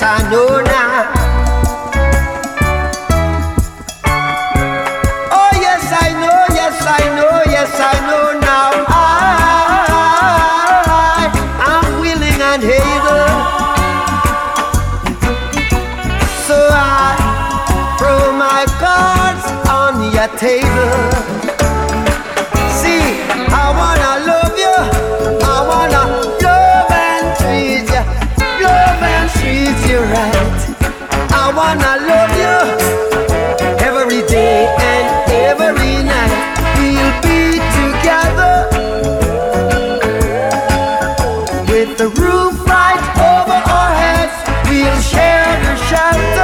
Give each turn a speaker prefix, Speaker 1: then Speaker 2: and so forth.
Speaker 1: I know now. Oh yes, I know, yes, I know, yes, I know now. I'm willing and able. So I throw my cards on your table. See, I wanna love you. I wanna love and treat you. Love and treat you right. I wanna love you every day and every night. We'll be together with the roof right over our heads. We'll share the shelter